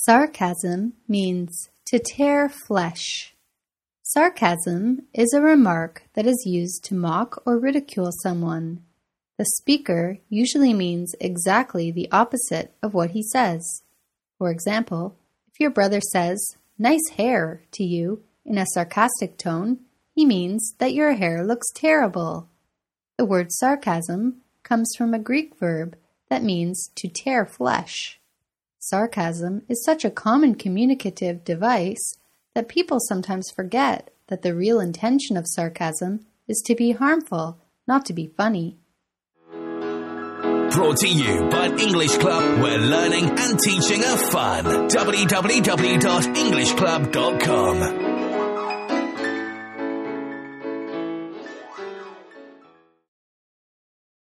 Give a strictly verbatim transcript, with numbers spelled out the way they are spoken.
Sarcasm means to tear flesh. Sarcasm is a remark that is used to mock or ridicule someone. The speaker usually means exactly the opposite of what he says. For example, if your brother says, "Nice hair," to you in a sarcastic tone, he means that your hair looks terrible. The word sarcasm comes from a Greek verb that means to tear flesh. Sarcasm is such a common communicative device that people sometimes forget that the real intention of sarcasm is to be harmful, not to be funny. Brought to you by English Club, where learning and teaching are fun. w w w dot english club dot com